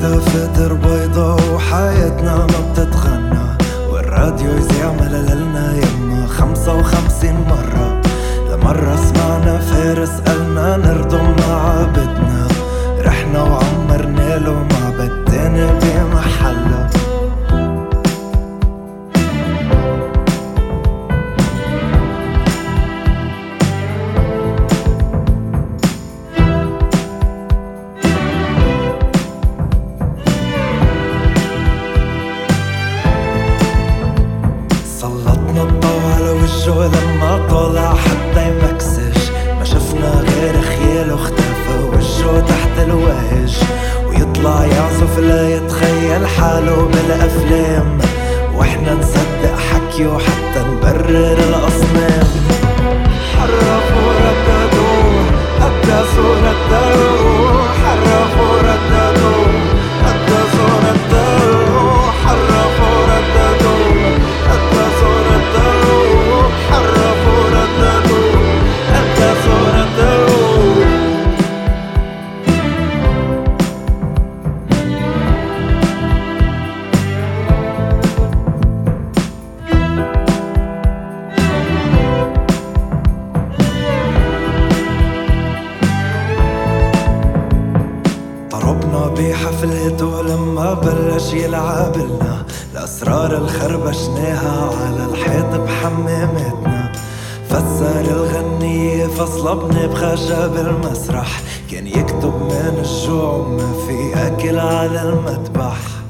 دفاتر بيضا وحياتنا ما بتتغنى، والراديو يذيع مللنا يما 55 مرة. لمرة سمعنا فارس قالنا نردم معابدنا، رحنا وعمرنا له معبد تاني بمحله. سلطنا الضو على وجهه لما طلع حتى يمكسش، ما شفنا غير خياله اختفى وجهه تحت الوهج، ويطلع يعزف لا يتخيل حاله بالأفلام، واحنا نصدق حكيه حتى نبرر الأصنام. حرفوا رددوا قدسوا رددوا، حرفوا رددوا قدسوا رددوا، حرفوا رددوا قدسوا رددوا، حرفوا رددوا قدسوا رددوا. ضربنا بحفلته لما بلش يلعبلنا، الأسرار الخربشناها على الحيط بحماماتنا. فسر الغنية فصلبني بخشب المسرح، كان يكتب من الجوع وما في أكل على المذبح.